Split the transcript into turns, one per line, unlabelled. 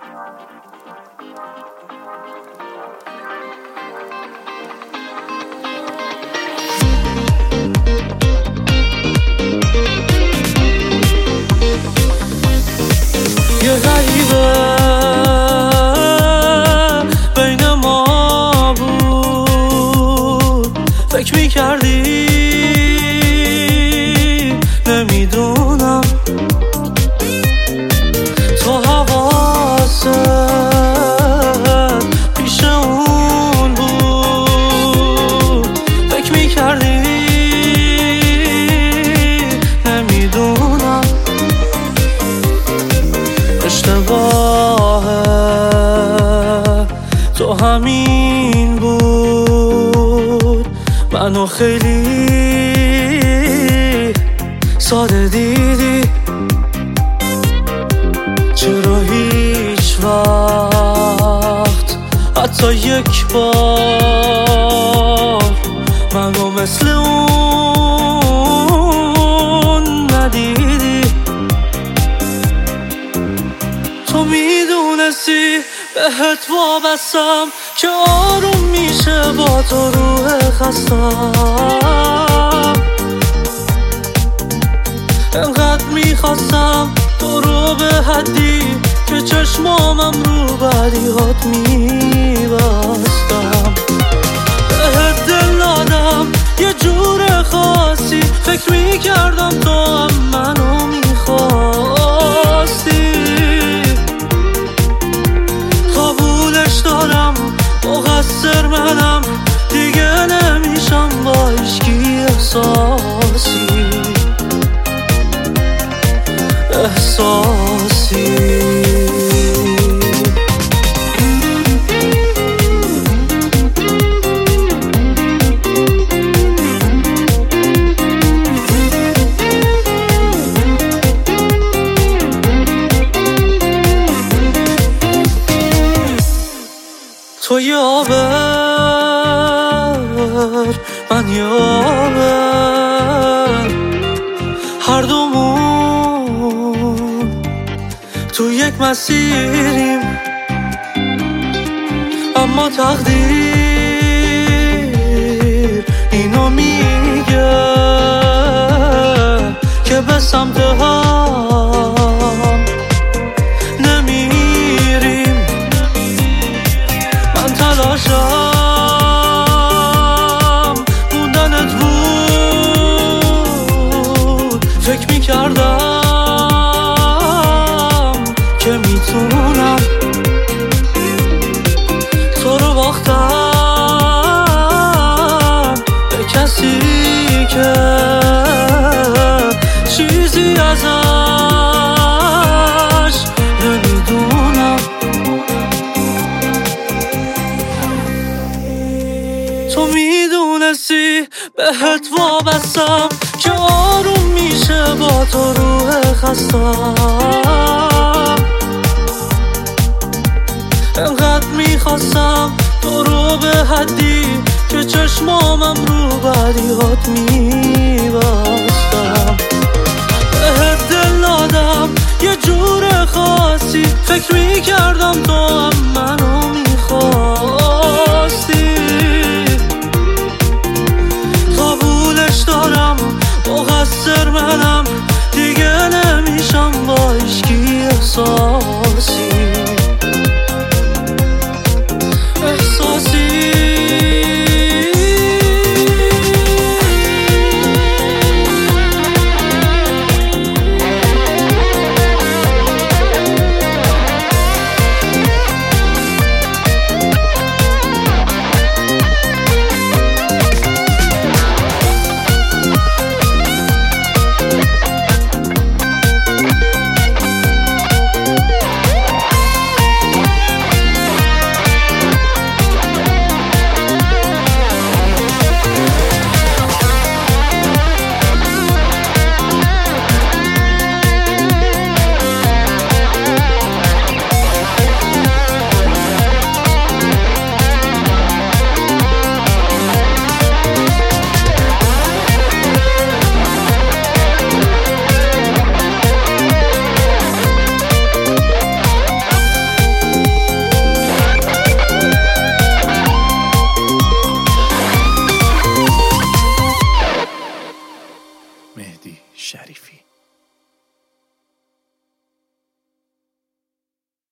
یه غریبه بین ما بود، فکر میکردی نمیدونم تو حواست پیش اون بود، فکر میکردی نمیدونم اشتباهه تو همین بود، منو خیلی ساده دیدی، چرا هیچ وقت حتی یک بار منو مثل اون ندیدی؟ تو میدونستی بهت وابستم که آروم میشه با تو روح خستم، انقدر میخواستم تو رو به حدی که چشمامم رو بدیهات میبستم، بهت دل دادم یه جور خاصی، فکر میکردم تو هم منو میخواستی، قبولش دارم مقصر منم، دیگه نمیشم با هیچکی احساسی تو یه آبر من یه آبر، هر دومون تو یک مسیریم، اما تقدیر اینو میگه که به سمت هم نمیریم. من تلاشم موندنت بود، فکر میکردم که میتونم تو رو باختم به کسی که چیزی ازش نمیدونم. تو میدونستی بهت وابستم که آروم میشه با تو روح خستم، انقدر میخواستم تو رو به حدی که چشمامم رو بدیهات میبستم، بهت دل دادم یه جور خاصی، فکر میکردم تو هم منو میخواستی، قبولش دارم مقصر منم، دیگه نمیشم با هیچکی احساسی
شریفی.